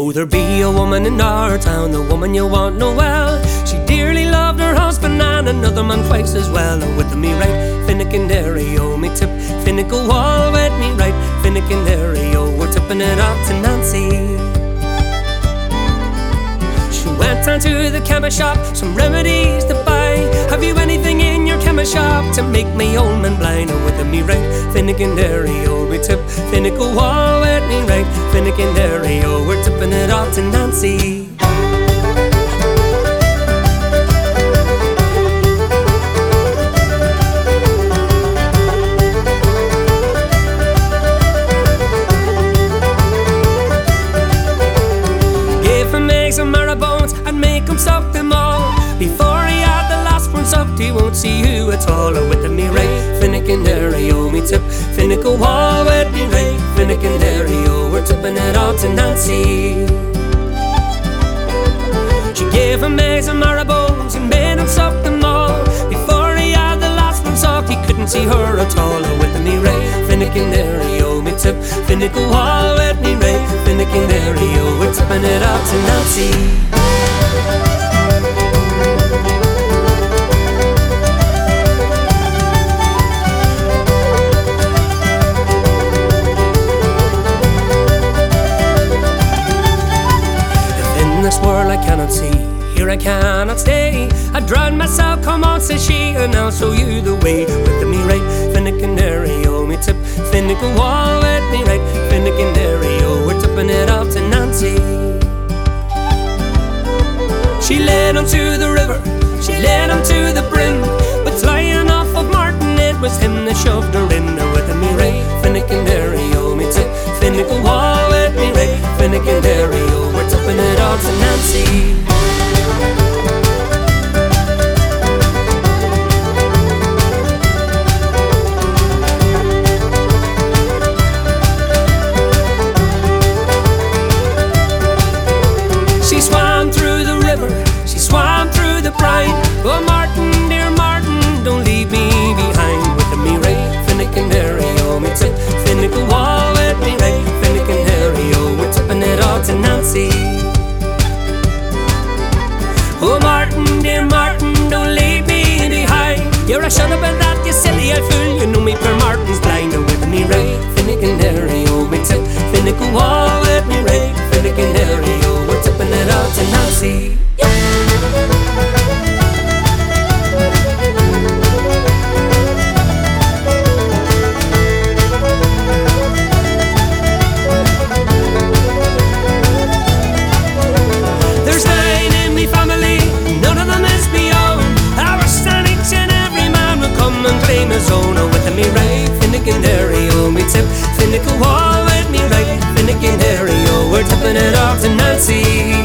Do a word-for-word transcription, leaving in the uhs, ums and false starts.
Oh, there be a woman in our town, the woman you want know well. She dearly loved her husband and another man twice as well. Oh, with me right, Finnegan Derry, oh me tip, Finnegan Wall with me right, Finnegan Derry, oh we're tipping it off to Nancy. She went down to the chemist shop, some remedies to buy. Have you anything in your chemist shop to make me old man blind? Oh, with me right, Finnegan Derry, oh we tip, Finnegan Wall with me right, Finnegan Derry, oh we're tipping it off to Nancy. Give him eggs and marrow-bones and make him suck them all. Before he had the last one sucked, he won't see you at all. Oh, with me right, Finnegan Derry, oh me tip, Finnegan Wall with me right, Finnegan Derry, oh we're tipping it all to Nancy. She gave him eggs and marrow-bones and made him suck them all. Before he had the last one sucked, he couldn't see her at all. Oh, with me right, Finnegan Derry, oh me tip, Finnegan Wall with me right, Finnegan Derry, oh we're tipping it all to Nancy. In this world I cannot see, here I cannot stay. I drown myself, come on, says she, and I'll show you the way. With me right, Finnegan Derry, oh me tip, Finnegan Wall with me right, Finnegan Derry, oh we're tipping it off to Nancy. She led him to the river, she led him to the brim, but flying off of Martin, it was him that shoved her in. With me right, Finnegan Derry, oh me tip, Finnegan Wall with me right, Finnegan Derry, oh we're tipping it off to Nancy. She swam through the river, she swam through the brine. Oh Martin, dear Martin, don't leave me behind. With me right, Finnegan Derry, oh me tip, Finnegan Wall with me right, Finnegan Derry, oh we're tipping it all to Nancy. Oh Martin, dear Martin, don't leave me behind. You're a shut up and that, you silly old fool, you know me for Martin's blind. Oh with me right, Finnegan Derry, oh me tip, Finnegan Wall with me right, Finnegan Derry, oh we're tipping it all to Nancy. There's nine in me family, none of them is me own. I wish that each and every man would come and claim his own. Oh, with me right, Finnegan Derry, oh me tip, Finnegan Wall with me right, Finnegan Derry, oh we're tipping it off to Nancy.